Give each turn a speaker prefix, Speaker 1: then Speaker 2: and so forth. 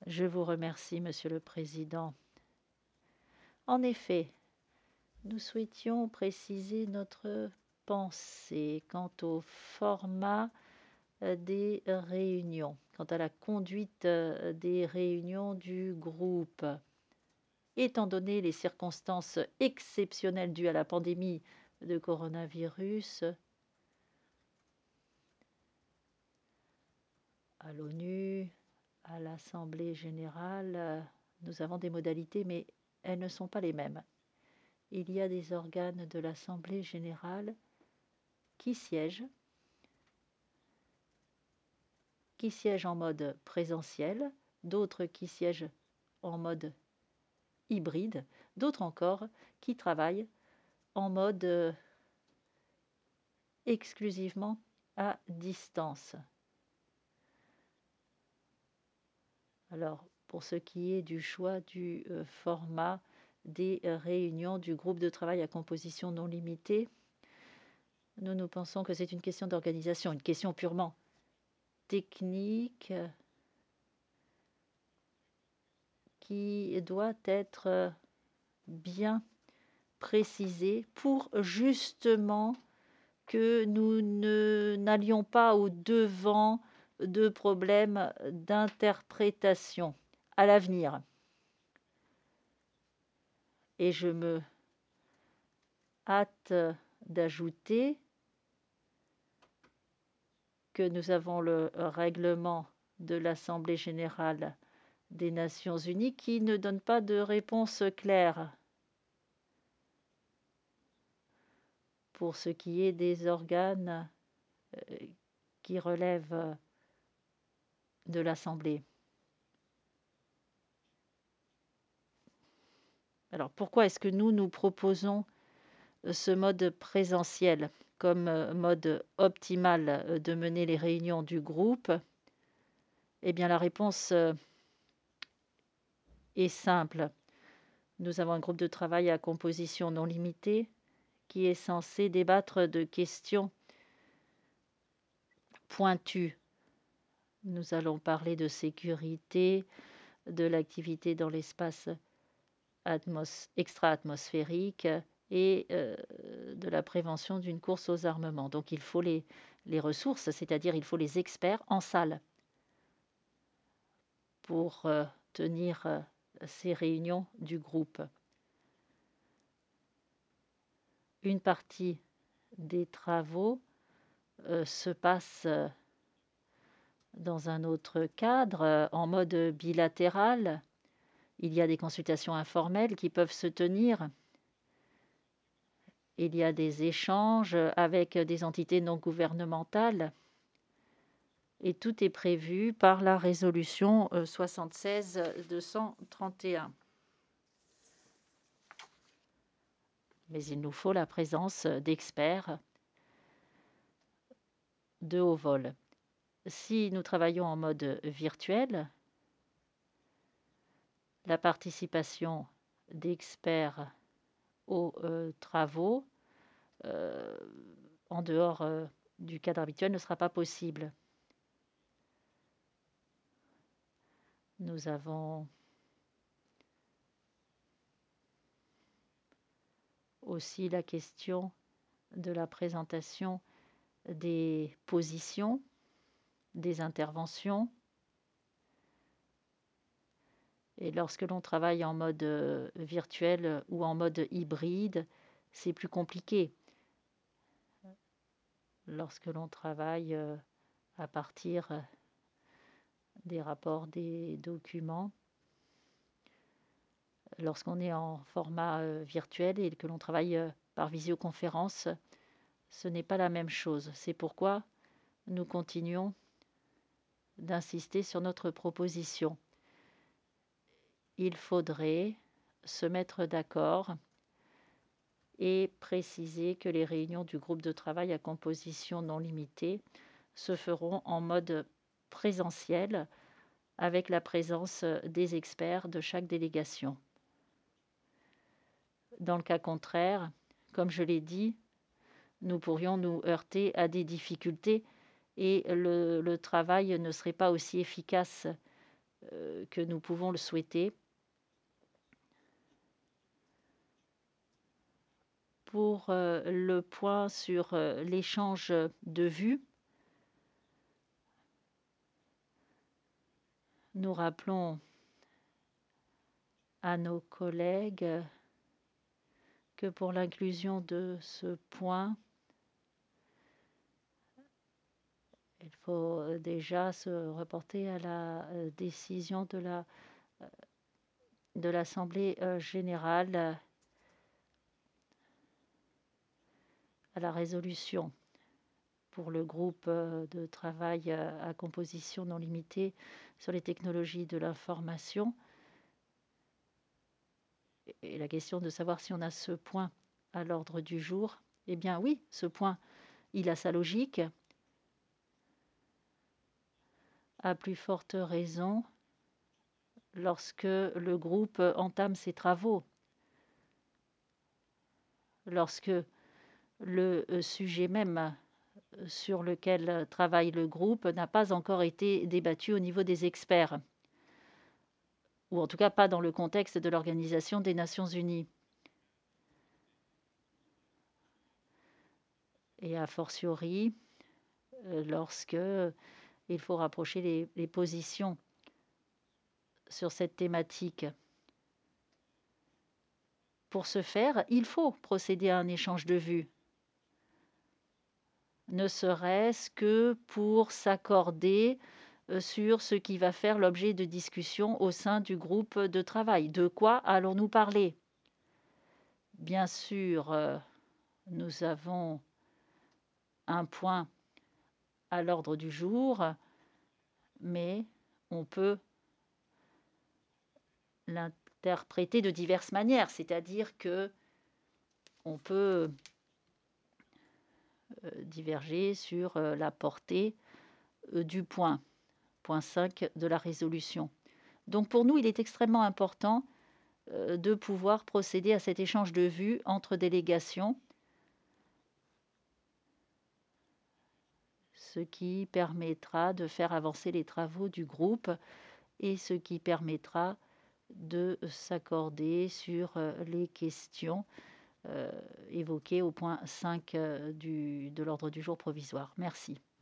Speaker 1: Je vous remercie, Monsieur le Président. En effet, nous souhaitions préciser notre pensée quant au format des réunions, quant à la conduite des réunions du groupe. Étant donné les circonstances exceptionnelles dues à la pandémie de coronavirus, à l'ONU, à l'Assemblée générale, nous avons des modalités, mais elles ne sont pas les mêmes. Il y a des organes de l'Assemblée générale qui siègent en mode présentiel, d'autres qui siègent en mode hybride, d'autres encore qui travaillent en mode exclusivement à distance. Alors, pour ce qui est du choix du format des réunions du groupe de travail à composition non limitée, nous pensons que c'est une question d'organisation, une question purement technique qui doit être bien précisée pour justement que nous n'allions pas au-devant de problèmes d'interprétation à l'avenir. Et je me hâte d'ajouter que nous avons le règlement de l'Assemblée générale des Nations unies qui ne donne pas de réponse claire pour ce qui est des organes qui relèvent de l'Assemblée. Alors pourquoi est-ce que nous proposons ce mode présentiel comme mode optimal de mener les réunions du groupe? Eh bien, la réponse est simple. Nous avons un groupe de travail à composition non limitée qui est censé débattre de questions pointues. Nous allons parler de sécurité, de l'activité dans l'espace extra-atmosphérique et de la prévention d'une course aux armements. Donc il faut les ressources, c'est-à-dire il faut les experts en salle pour tenir ces réunions du groupe. Une partie des travaux se passe dans un autre cadre, en mode bilatéral. Il y a des consultations informelles qui peuvent se tenir. Il y a des échanges avec des entités non gouvernementales. Et tout est prévu par la résolution 76-231. Mais il nous faut la présence d'experts de haut vol. Si nous travaillons en mode virtuel, la participation d'experts aux travaux en dehors du cadre habituel ne sera pas possible. Nous avons aussi la question de la présentation des positions, des interventions. Et lorsque l'on travaille en mode virtuel ou en mode hybride, c'est plus compliqué. Lorsque l'on travaille à partir des rapports, des documents, lorsqu'on est en format virtuel et que l'on travaille par visioconférence, ce n'est pas la même chose. C'est pourquoi nous continuons d'insister sur notre proposition. Il faudrait se mettre d'accord et préciser que les réunions du groupe de travail à composition non limitée se feront en mode présentiel avec la présence des experts de chaque délégation. Dans le cas contraire, comme je l'ai dit, nous pourrions nous heurter à des difficultés et le travail ne serait pas aussi efficace que nous pouvons le souhaiter. Pour le point sur l'échange de vues, nous rappelons à nos collègues que pour l'inclusion de ce point, il faut déjà se reporter à la décision de l'Assemblée générale, à la résolution pour le groupe de travail à composition non limitée sur les technologies de l'information. Et la question de savoir si on a ce point à l'ordre du jour, eh bien oui, ce point, il a sa logique. À plus forte raison lorsque le groupe entame ses travaux, lorsque le sujet même sur lequel travaille le groupe n'a pas encore été débattu au niveau des experts, ou en tout cas pas dans le contexte de l'Organisation des Nations Unies. Et a fortiori, lorsque il faut rapprocher les positions sur cette thématique. Pour ce faire, il faut procéder à un échange de vues, ne serait-ce que pour s'accorder sur ce qui va faire l'objet de discussions au sein du groupe de travail. De quoi allons-nous parler? Bien sûr, nous avons un point à l'ordre du jour, mais on peut l'interpréter de diverses manières, c'est-à-dire que on peut diverger sur la portée du point 5 de la résolution. Donc pour nous, il est extrêmement important de pouvoir procéder à cet échange de vues entre délégations, ce qui permettra de faire avancer les travaux du groupe et ce qui permettra de s'accorder sur les questions évoquées au point 5 de l'ordre du jour provisoire. Merci.